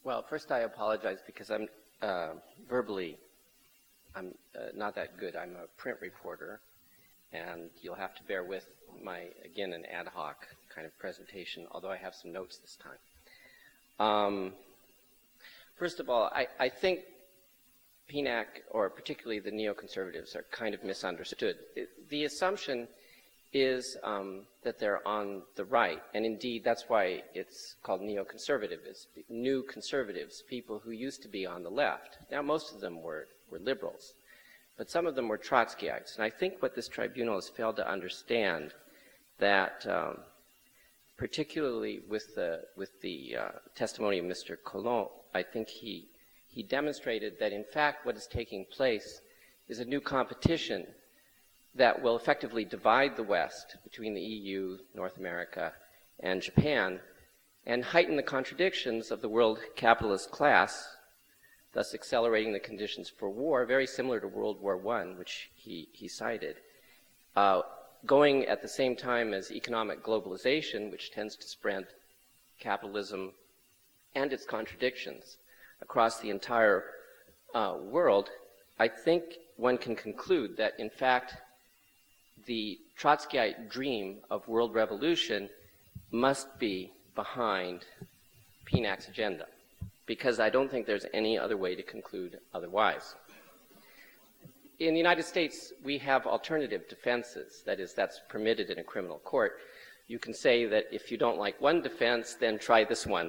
Well, first I apologize because I'm verbally, I'm not that good. I'm a print reporter, and you'll have to bear with my, again, an ad hoc kind of presentation, although I have some notes this time. First of all, I think PNAC, or particularly the neoconservatives, are kind of misunderstood. The assumption is that they're on the right, and indeed that's why it's called neoconservative. It's new conservatives, people who used to be on the left. Now most of them were liberals, but some of them were Trotskyites. And I think what this tribunal has failed to understand, that particularly with the testimony of Mr. Collomb, I think he demonstrated that in fact what is taking place is a new competition that will effectively divide the West between the EU, North America, and Japan, and heighten the contradictions of the world capitalist class, thus accelerating the conditions for war, very similar to World War I, which he cited, going at the same time as economic globalization, which tends to spread capitalism and its contradictions across the entire world. I think one can conclude that, in fact, the Trotskyite dream of world revolution must be behind PNAC's agenda, because I don't think there's any other way to conclude otherwise. In the United States, we have alternative defenses. That is, that's permitted in a criminal court. You can say that if you don't like one defense, then try this one.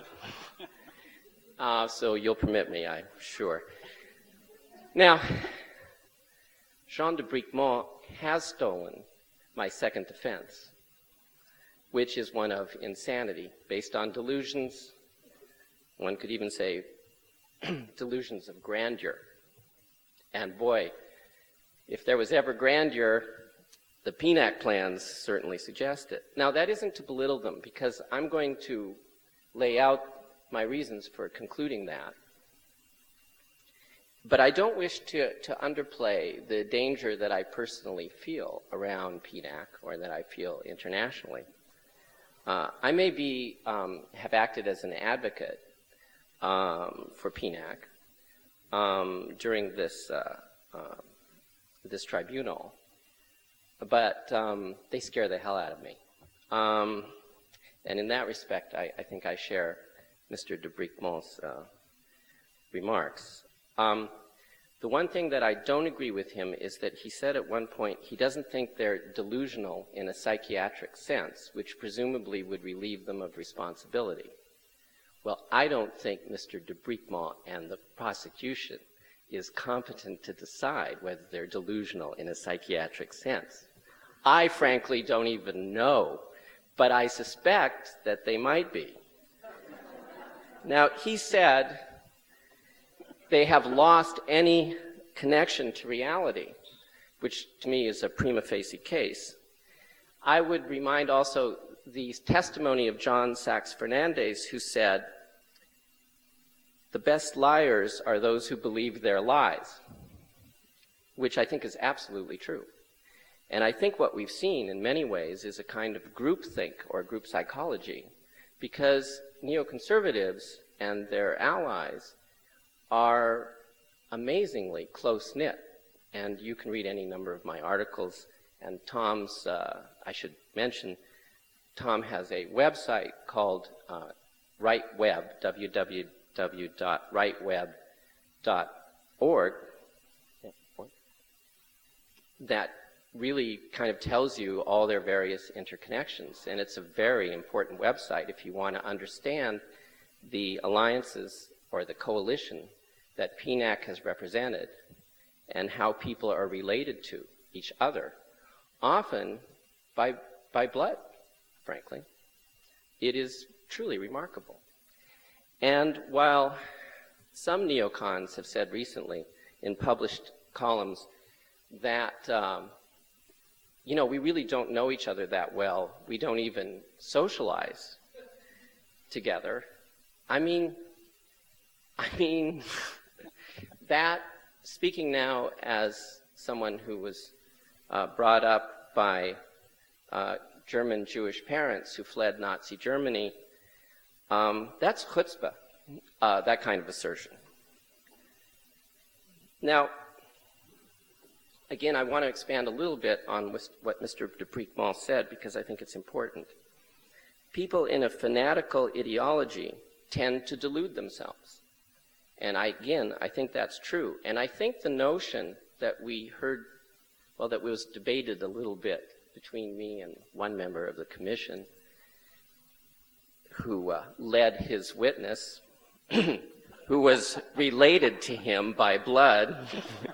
So you'll permit me, I'm sure. Now, Jean de Bricmont has stolen my second defense, which is one of insanity, based on delusions. One could even say delusions of grandeur. And boy, if there was ever grandeur, the PNAC plans certainly suggest it. Now, that isn't to belittle them, because I'm going to lay out my reasons for concluding that. But I don't wish to underplay the danger that I personally feel around PNAC, or that I feel internationally. I may be, have acted as an advocate for PNAC during this, this tribunal, but they scare the hell out of me. And in that respect, I think I share Mr. de Bricmont's remarks. The one thing that I don't agree with him is that he said at one point he doesn't think they're delusional in a psychiatric sense, which presumably would relieve them of responsibility. Well, I don't think Mr. de Bricmont and the prosecution is competent to decide whether they're delusional in a psychiatric sense. I frankly don't even know, but I suspect that they might be. Now, he said they have lost any connection to reality, which to me is a prima facie case. I would remind also the testimony of John Sachs Fernandez, who said, "The best liars are those who believe their lies," which I think is absolutely true. And I think what we've seen in many ways is a kind of groupthink or group psychology, because neoconservatives and their allies are amazingly close-knit. And you can read any number of my articles. And Tom's, I should mention, Tom has a website called RightWeb, www.rightweb.org, that really kind of tells you all their various interconnections. And it's a very important website if you want to understand the alliances or the coalition that PNAC has represented and how people are related to each other, often by blood, frankly. It is truly remarkable. And while some neocons have said recently in published columns that, you know, we really don't know each other that well, we don't even socialize together, I mean, that, speaking now as someone who was brought up by German Jewish parents who fled Nazi Germany, that's chutzpah. that kind of assertion. Now, again, I want to expand a little bit on what Mr. Depriquemont said because I think it's important. People in a fanatical ideology tend to delude themselves. And I think that's true. And I think the notion that we heard, well, that was debated a little bit between me and one member of the commission who led his witness, who was related to him by blood.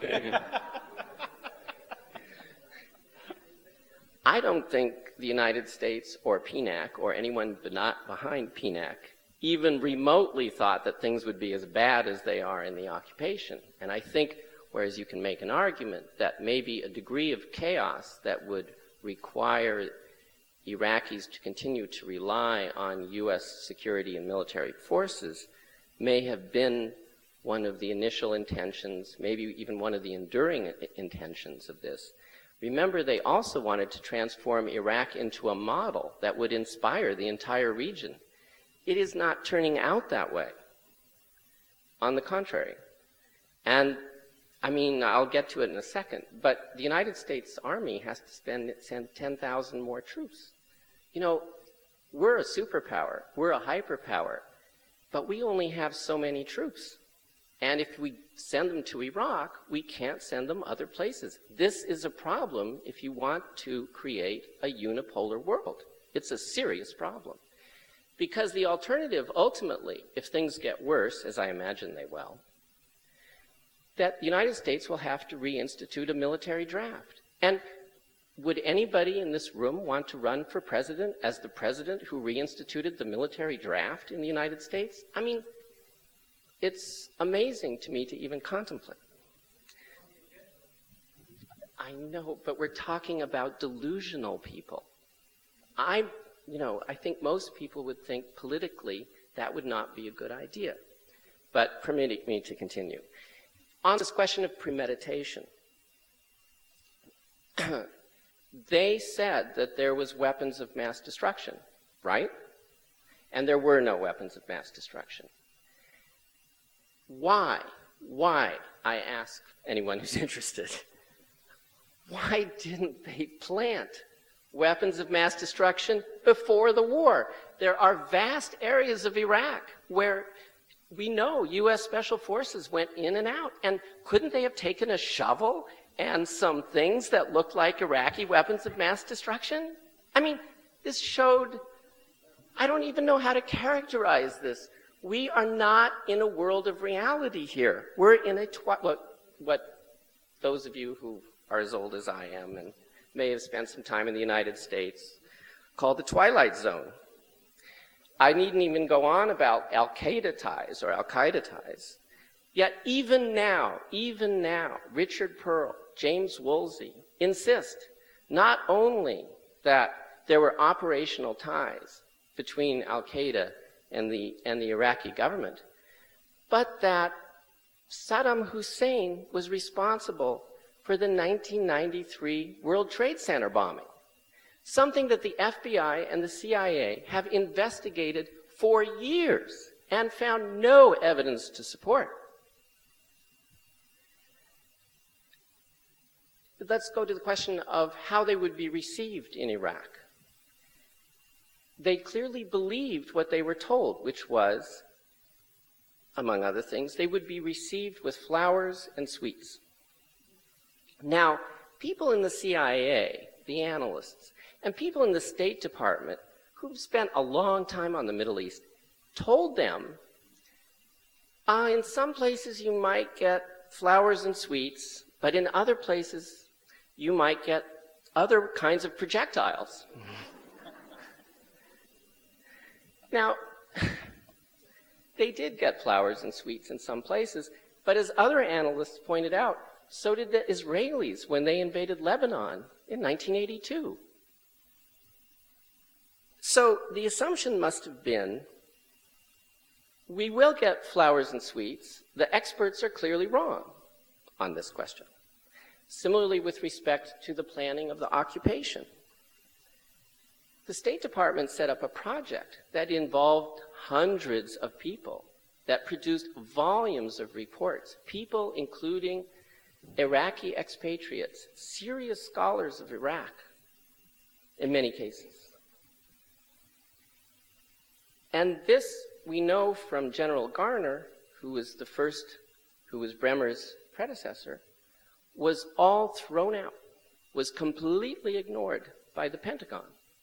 I don't think the United States or PNAC or anyone behind PNAC even remotely thought that things would be as bad as they are in the occupation. And I think, whereas you can make an argument that maybe a degree of chaos that would require Iraqis to continue to rely on U.S. security and military forces may have been one of the initial intentions, maybe even one of the enduring intentions of this. Remember, they also wanted to transform Iraq into a model that would inspire the entire region. It is not turning out that way. On the contrary. And, I mean, I'll get to it in a second, but the United States Army has to send 10,000 more troops. You know, we're a superpower, we're a hyperpower, but we only have so many troops. And if we send them to Iraq, we can't send them other places. This is a problem if you want to create a unipolar world. It's a serious problem. Because the alternative, ultimately, if things get worse, as I imagine they will, that the United States will have to reinstitute a military draft. And would anybody in this room want to run for president as the president who reinstituted the military draft in the United States? I mean, it's amazing to me to even contemplate. I know, but we're talking about delusional people. I think most people would think politically that would not be a good idea. But permitting me to continue. On this question of premeditation, they said that there was weapons of mass destruction, right? And there were no weapons of mass destruction. Why, I ask anyone who's interested, why didn't they plant weapons of mass destruction before the war? There are vast areas of Iraq where we know U.S. Special Forces went in and out. And couldn't they have taken a shovel and some things that looked like Iraqi weapons of mass destruction? I mean, this showed, I don't even know how to characterize this. We are not in a world of reality here. We're in a, what those of you who are as old as I am and may have spent some time in the United States call the Twilight Zone. I needn't even go on about Al-Qaeda ties or Al-Qaeda ties. Yet even now, Richard Pearl, James Woolsey insist not only that there were operational ties between Al-Qaeda and the Iraqi government, but that Saddam Hussein was responsible for the 1993 World Trade Center bombing, something that the FBI and the CIA have investigated for years and found no evidence to support. Let's go to the question of how they would be received in Iraq. They clearly believed what they were told, which was, among other things, they would be received with flowers and sweets. Now, people in the CIA, the analysts, and people in the State Department who've spent a long time on the Middle East told them, in some places you might get flowers and sweets, but in other places you might get other kinds of projectiles. Now, they did get flowers and sweets in some places, but as other analysts pointed out, so did the Israelis when they invaded Lebanon in 1982. So the assumption must have been, we will get flowers and sweets. The experts are clearly wrong on this question. Similarly, with respect to the planning of the occupation. The State Department set up a project that involved hundreds of people that produced volumes of reports, people including Iraqi expatriates, serious scholars of Iraq in many cases. And this we know from General Garner, who was Bremer's predecessor, was all thrown out, was completely ignored by the Pentagon.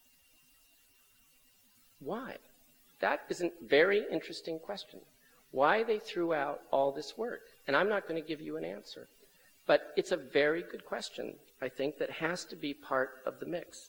Why? That is a very interesting question. Why they threw out all this work. And I'm not going to give you an answer. But it's a very good question, I think, that has to be part of the mix.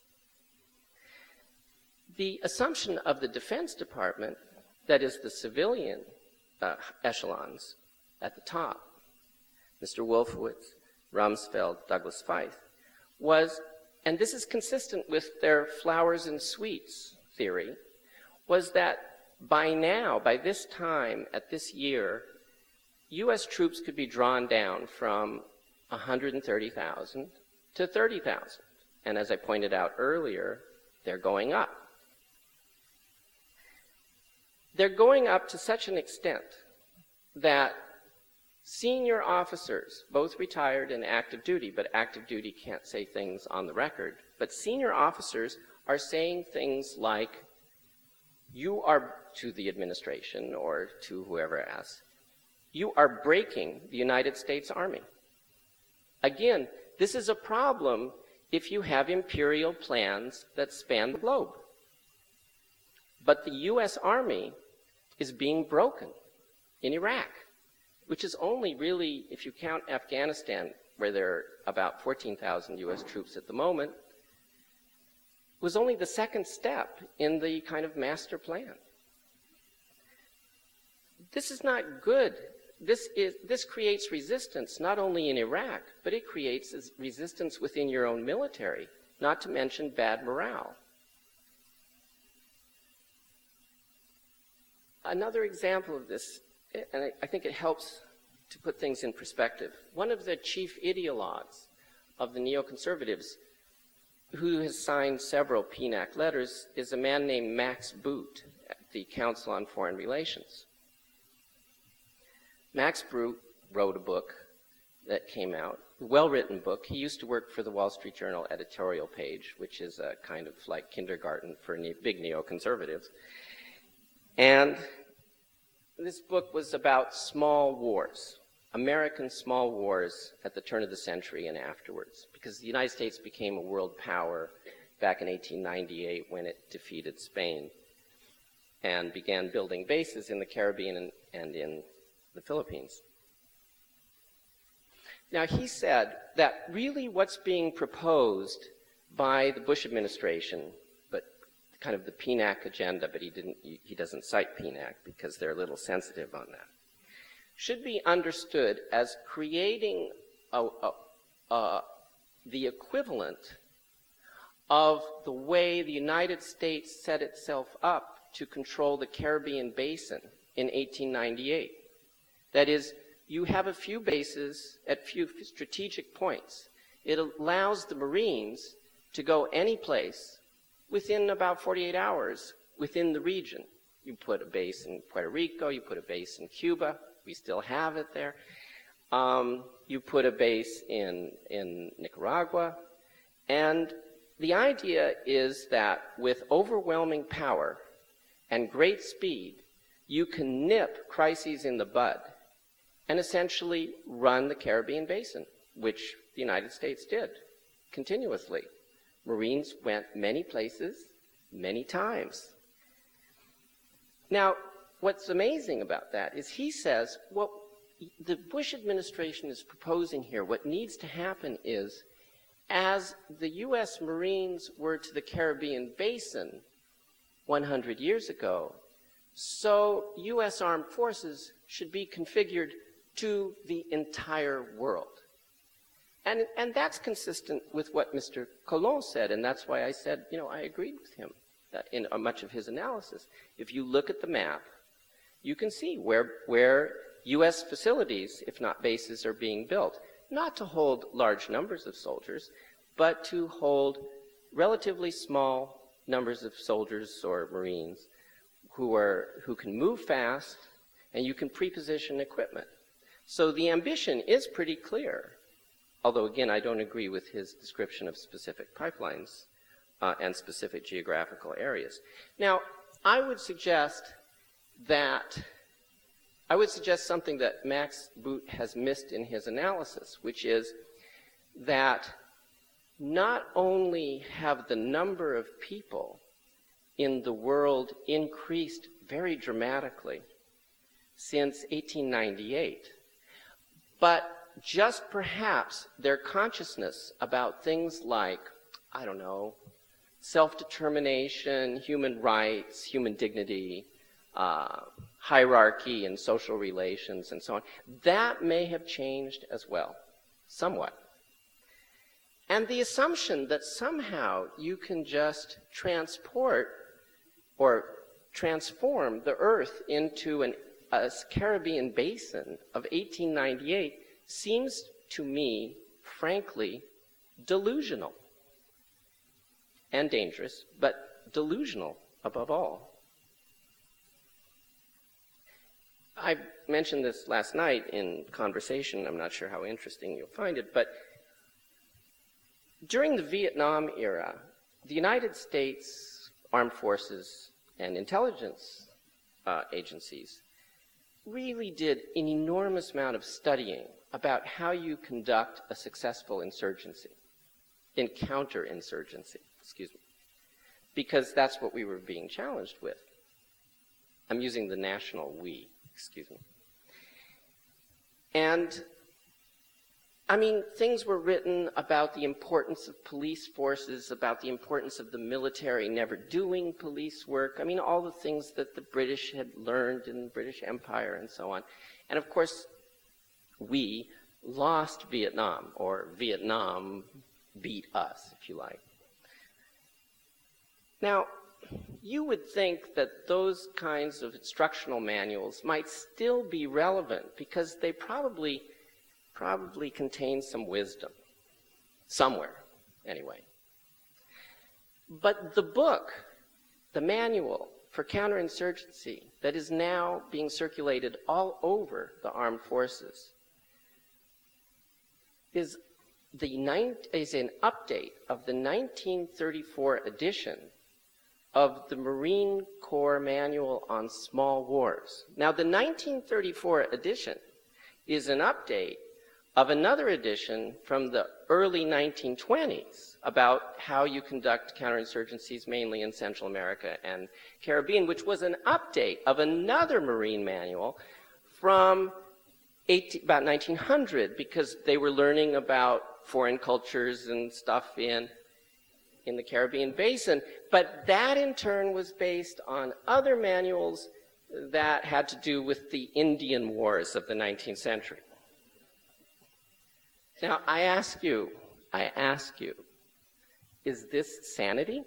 The assumption of the Defense Department, that is the civilian echelons at the top, Mr. Wolfowitz, Rumsfeld, Douglas Feith, was, and this is consistent with their flowers and sweets theory, was that by now, by this time, at this year, U.S. troops could be drawn down from 130,000 to 30,000. And as I pointed out earlier, they're going up. They're going up to such an extent that senior officers, both retired and active duty, but active duty can't say things on the record, but senior officers are saying things like, you are, to the administration or to whoever asks, you are breaking the United States Army. Again, this is a problem if you have imperial plans that span the globe. But the U.S. Army is being broken in Iraq, which is only really, if you count Afghanistan, where there are about 14,000 U.S. troops at the moment, was only the second step in the kind of master plan. This is not good. This creates resistance not only in Iraq, but it creates resistance within your own military, not to mention bad morale. Another example of this, and I think it helps to put things in perspective, one of the chief ideologues of the neoconservatives, who has signed several PNAC letters, is a man named Max Boot at the Council on Foreign Relations. Max Boot wrote a book that came out, a well-written book. He used to work for the Wall Street Journal editorial page, which is a kind of like kindergarten for big neoconservatives. And this book was about small wars, American small wars at the turn of the century and afterwards, because the United States became a world power back in 1898 when it defeated Spain and began building bases in the Caribbean and in the Philippines. Now, he said that really what's being proposed by the Bush administration, but kind of the PNAC agenda, but he doesn't cite PNAC because they're a little sensitive on that, should be understood as creating the equivalent of the way the United States set itself up to control the Caribbean basin in 1898. That is, you have a few bases at few strategic points. It allows the Marines to go any place within about 48 hours within the region. You put a base in Puerto Rico, you put a base in Cuba, we still have it there. You put a base in Nicaragua. And the idea is that with overwhelming power and great speed, you can nip crises in the bud and essentially run the Caribbean basin, which the United States did continuously. Marines went many places, many times. Now, what's amazing about that is he says, what the Bush administration is proposing here, what needs to happen is, as the U.S. Marines were to the Caribbean basin 100 years ago, so U.S. armed forces should be configured to the entire world. And that's consistent with what Mr. Colon said, and that's why I said, I agreed with him in much of his analysis. If you look at the map, you can see where U.S. facilities, if not bases, are being built, not to hold large numbers of soldiers, but to hold relatively small numbers of soldiers or Marines who can move fast and you can preposition equipment. So the ambition is pretty clear, although again I don't agree with his description of specific pipelines and specific geographical areas. Now, I would suggest something that Max Boot has missed in his analysis, which is that not only have the number of people in the world increased very dramatically since 1898, but just perhaps their consciousness about things like, I don't know, self-determination, human rights, human dignity, hierarchy and social relations and so on, that may have changed as well, somewhat. And the assumption that somehow you can just transport or transform the Earth into a Caribbean basin of 1898 seems to me, frankly, delusional and dangerous, but delusional above all. I mentioned this last night in conversation. I'm not sure how interesting you'll find it, but during the Vietnam era, the United States Armed Forces and intelligence agencies really did an enormous amount of studying about how you conduct a successful insurgency, counterinsurgency, because that's what we were being challenged with. I'm using the national we, And, I mean, things were written about the importance of police forces, about the importance of the military never doing police work. I mean, all the things that the British had learned in the British Empire and so on. And of course, we lost Vietnam, or Vietnam beat us, if you like. Now, you would think that those kinds of instructional manuals might still be relevant because they probably contain some wisdom. Somewhere, anyway. But the book, the manual for counterinsurgency that is now being circulated all over the armed forces is an update of the 1934 edition of the Marine Corps Manual on Small Wars. Now, the 1934 edition is an update of another edition from the early 1920s about how you conduct counterinsurgencies mainly in Central America and Caribbean, which was an update of another Marine manual from about 1900, because they were learning about foreign cultures and stuff in the Caribbean basin. But that in turn was based on other manuals that had to do with the Indian Wars of the 19th century. Now, I ask you, is this sanity?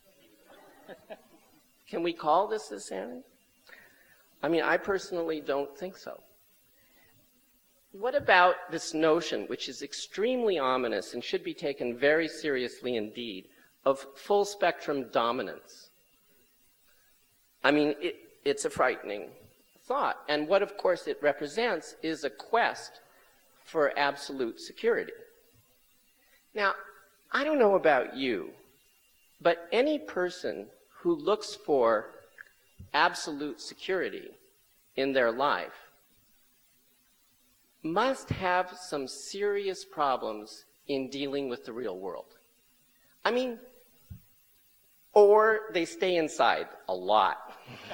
Can we call this a sanity? I mean, I personally don't think so. What about this notion, which is extremely ominous and should be taken very seriously indeed, of full spectrum dominance? I mean, it's a frightening thought. And what, of course, it represents is a quest for absolute security. Now, I don't know about you, but any person who looks for absolute security in their life must have some serious problems in dealing with the real world. I mean, or they stay inside a lot.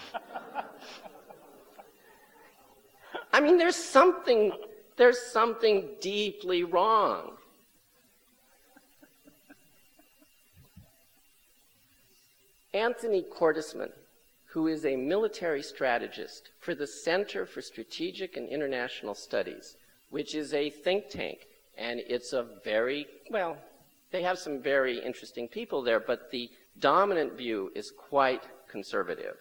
I mean, there's something deeply wrong. Anthony Cordesman, who is a military strategist for the Center for Strategic and International Studies, which is a think tank, and it's a very, well, they have some very interesting people there, but the dominant view is quite conservative.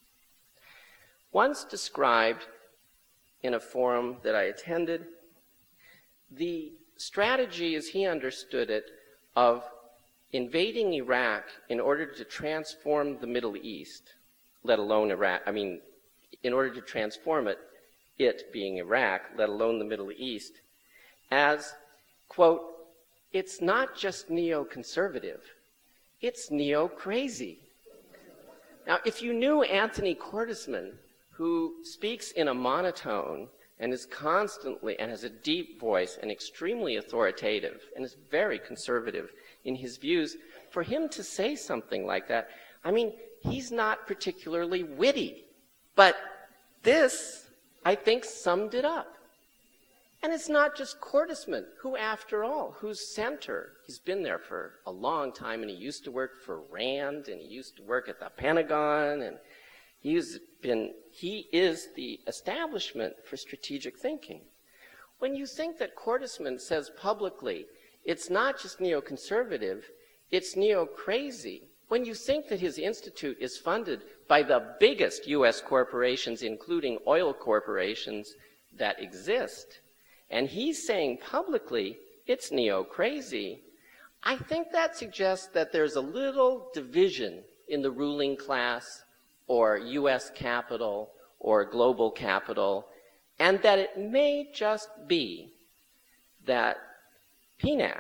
Once described in a forum that I attended, the strategy, as he understood it, of invading Iraq in order to transform the Middle East, let alone Iraq, I mean, in order to transform it, it being Iraq, let alone the Middle East, as, quote, it's not just neoconservative, it's neo-crazy. Now, if you knew Anthony Cordesman, who speaks in a monotone and is constantly, and has a deep voice and extremely authoritative and is very conservative in his views, for him to say something like that, I mean, he's not particularly witty, but this, I think, summed it up. And it's not just Cordesman, who, after all, whose center, he's been there for a long time, and he used to work for Rand, and he used to work at the Pentagon, and he is the establishment for strategic thinking. When you think that Cordesman says publicly, it's not just neoconservative, it's neo-crazy, when you think that his institute is funded by the biggest U.S. corporations, including oil corporations that exist, and he's saying publicly it's neo-crazy, I think that suggests that there's a little division in the ruling class or U.S. capital or global capital, and that it may just be that PNAC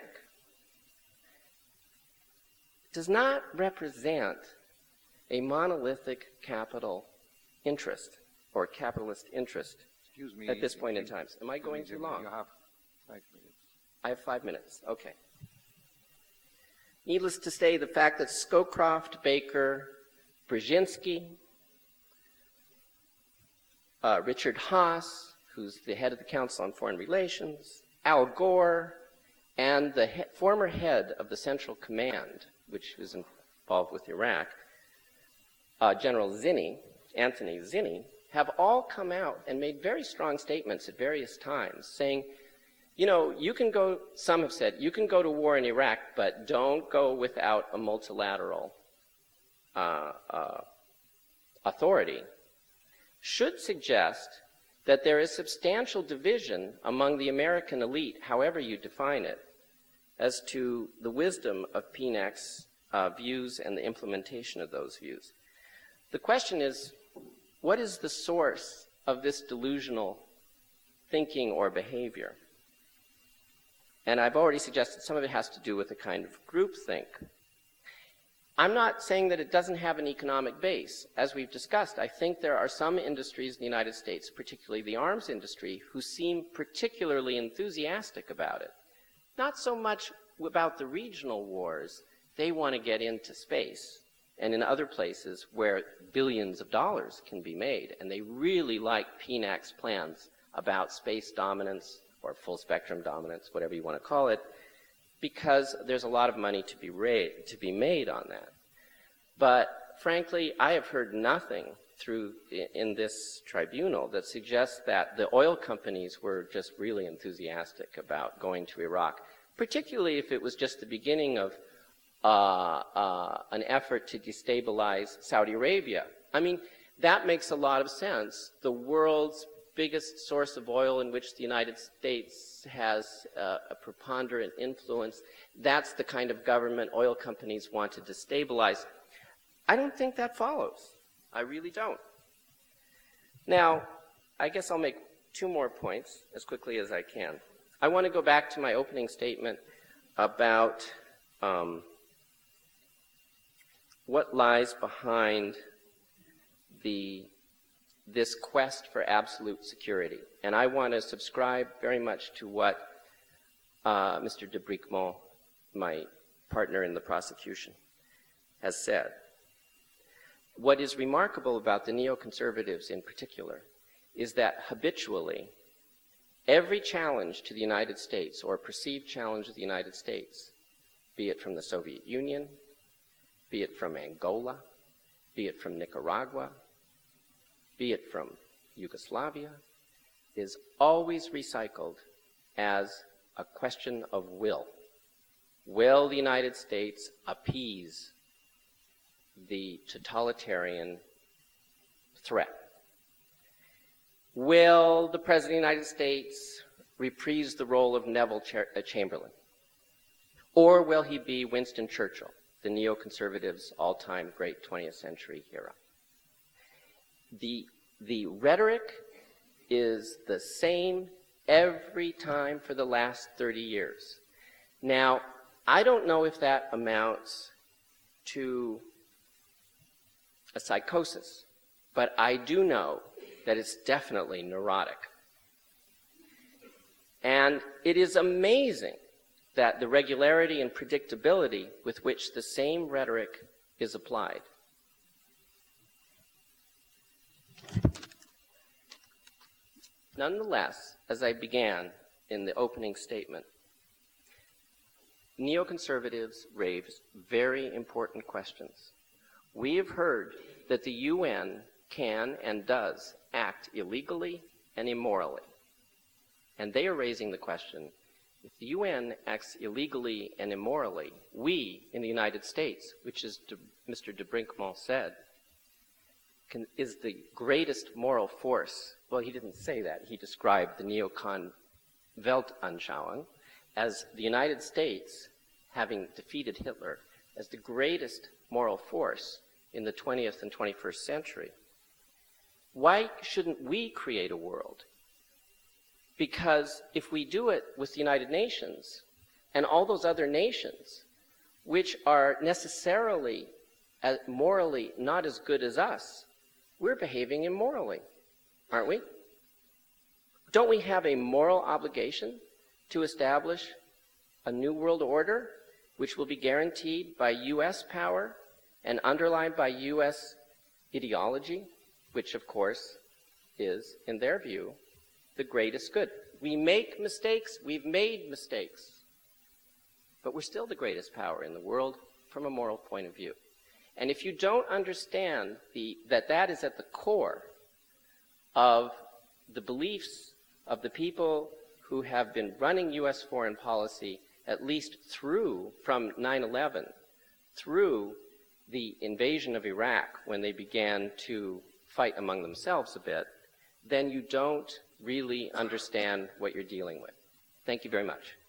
does not represent a monolithic capital interest or capitalist interest. Excuse me. At this point in time. Am I going too long? You have 5 minutes. I have 5 minutes. Okay. Needless to say, the fact that Scowcroft, Baker, Brzezinski, Richard Haass, who's the head of the Council on Foreign Relations, Al Gore, and the former head of the Central Command, which was involved with Iraq, General Zinni, Anthony Zinni, have all come out and made very strong statements at various times saying, you know, you can go, some have said, you can go to war in Iraq, but don't go without a multilateral authority, should suggest that there is substantial division among the American elite, however you define it, as to the wisdom of PNAC's views and the implementation of those views. The question is, what is the source of this delusional thinking or behavior? And I've already suggested some of it has to do with a kind of groupthink. I'm not saying that it doesn't have an economic base. As we've discussed, I think there are some industries in the United States, particularly the arms industry, who seem particularly enthusiastic about it. Not so much about the regional wars. They want to get into space and in other places where billions of dollars can be made. And they really like PNAC's plans about space dominance or full spectrum dominance, whatever you want to call it, because there's a lot of money to be made on that. But frankly, I have heard nothing in this tribunal that suggests that the oil companies were just really enthusiastic about going to Iraq, particularly if it was just the beginning of an effort to destabilize Saudi Arabia. I mean, that makes a lot of sense. The world's biggest source of oil in which the United States has a preponderant influence, that's the kind of government oil companies want to destabilize. I don't think that follows. I really don't. Now, I guess I'll make 2 more points as quickly as I can. I want to go back to my opening statement about what lies behind this quest for absolute security. And I want to subscribe very much to what Mr. de Bricmont, my partner in the prosecution, has said. What is remarkable about the neoconservatives in particular is that habitually, every challenge to the United States or perceived challenge of the United States, be it from the Soviet Union, be it from Angola, be it from Nicaragua, be it from Yugoslavia, is always recycled as a question of will. Will the United States appease the totalitarian threat? Will the President of the United States reprise the role of Neville Chamberlain? Or will he be Winston Churchill, the neoconservatives' all-time great 20th century hero? The rhetoric is the same every time for the last 30 years. Now, I don't know if that amounts to a psychosis, but I do know that it's definitely neurotic. And it is amazing that the regularity and predictability with which the same rhetoric is applied. Nonetheless, as I began in the opening statement, neoconservatives raise very important questions. We have heard that the UN can and does act illegally and immorally. And they are raising the question, if the UN acts illegally and immorally, we in the United States, which is Mr. de Brinkmont said, is the greatest moral force. Well, he didn't say that. He described the neocon Weltanschauung as the United States, having defeated Hitler, as the greatest moral force in the 20th and 21st century. Why shouldn't we create a world? Because if we do it with the United Nations and all those other nations, which are necessarily morally not as good as us, we're behaving immorally, aren't we? Don't we have a moral obligation to establish a new world order which will be guaranteed by U.S. power and underlined by U.S. ideology, which, of course, is, in their view, the greatest good? We make mistakes. We've made mistakes. But we're still the greatest power in the world from a moral point of view. And if you don't understand that is at the core of the beliefs of the people who have been running U.S. foreign policy, at least from 9/11, through the invasion of Iraq, when they began to fight among themselves a bit, then you don't really understand what you're dealing with. Thank you very much.